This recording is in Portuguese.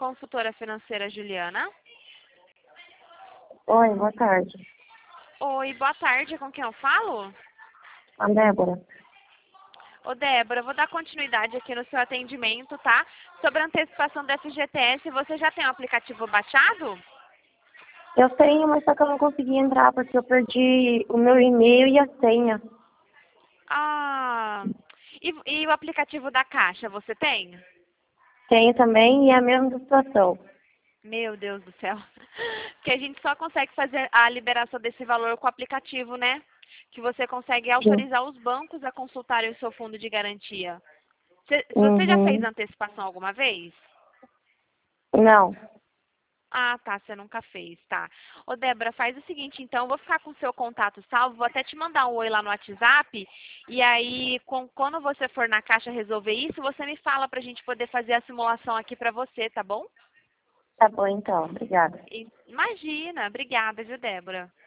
consultora financeira Juliana. Oi, boa tarde. Oi, boa tarde. Com quem eu falo? A Débora. Ô, Débora, eu vou dar continuidade aqui no seu atendimento, tá? Sobre a antecipação do FGTS, você já tem o aplicativo baixado? Eu tenho, mas só que eu não consegui entrar porque eu perdi o meu e-mail e a senha. Ah, e o aplicativo da Caixa, você tem? Tenho também e é a mesma situação. Meu Deus do céu. Que a gente só consegue fazer a liberação desse valor com o aplicativo, né? Que você consegue Sim. autorizar os bancos a consultarem o seu fundo de garantia. Você já fez Uhum. antecipação alguma vez? Não, Ah, tá, você nunca fez, tá. Ô, Débora, faz o seguinte, então, eu vou ficar com o seu contato salvo, vou até te mandar um oi lá no WhatsApp, e aí, quando você for na Caixa resolver isso, você me fala pra gente poder fazer a simulação aqui pra você, tá bom? tá bom então, obrigada. Imagina, obrigada, viu, Débora?